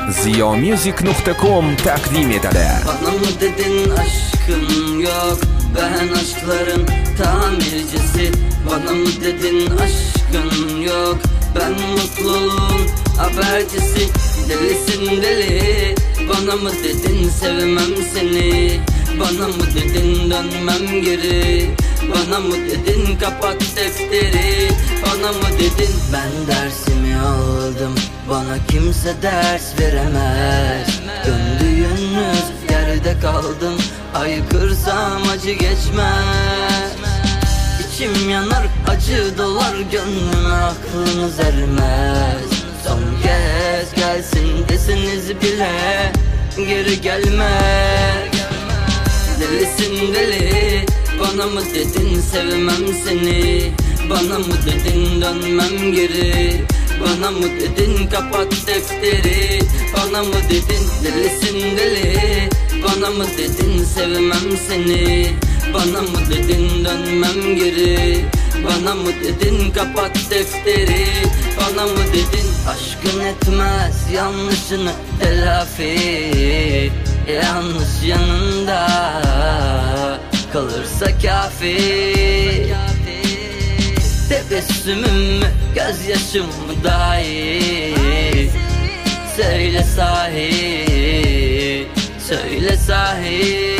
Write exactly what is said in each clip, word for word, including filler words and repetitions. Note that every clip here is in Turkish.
Ziyomusic nokta com takdim etadi. Bana mı dedin aşkın yok, ben aşkların tamircisi. Bana mı dedin aşkın yok, ben mutluluğun habercisi. Delisin deli, bana mı dedin sevmem seni. Bana mı dedin dönmem geri. Bana mı dedin kapat defteri. Bana mı dedin ben dersimi aldım, bana kimse ders veremez. Döndüğünüz yerde kaldım, haykırsam acı geçmez. İçim yanar, acı dolar gönlüme, aklınız ermez. Son kez gelsin deseniz bile geri gelmez. Delisin deli, bana mı dedin sevmem seni. Bana mı dedin dönmem geri. Bana mı dedin kapat defteri. Bana mı dedin delisin deli, bana mı dedin sevmem seni. Bana mı dedin dönmem geri. Bana mı dedin kapat defteri. Bana mı dedin aşkın etmez yanlışını telafi. Yanlış yanında kalırsa kafi. Tebessümüm mü gözyaşım mı dahi. Söyle sahi, söyle sahi.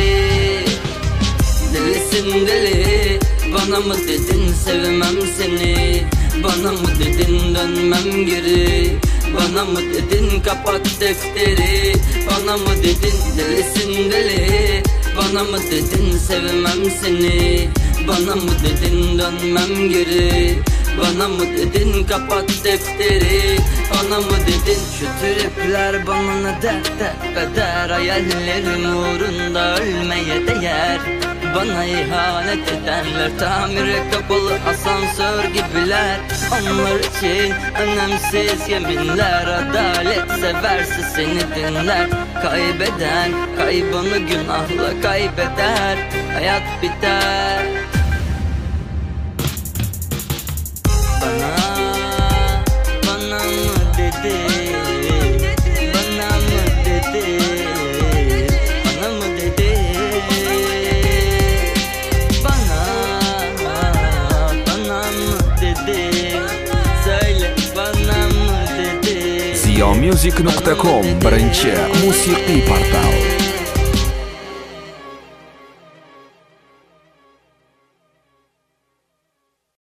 Delisin deli, bana mı dedin sevmem seni. Bana mı dedin dönmem geri. Bana mı dedin kapat defteri. Bana mı dedin delisin deli, bana mı dedin sevmem seni. Bana mı dedin dönmem geri. Bana mı dedin kapat defteri. Bana mı dedin şu tripler bana ne dert dert eder. Hayallerim uğrunda ölmeye değer. Bana ihanet edenler tamire kapalı asansör gibiler. Onlar için önemsiz yeminler. Adalet severse seni dinler. Kaybeden kaybını günahla kaybeder. Hayat biter. Bana, bana mı dedi? Bana mı dedi? Bana mı dedi? Bana, bana mı dedi? Söyle bana mı dedi? Ziyomusic nokta com birinchi musiqiy portal.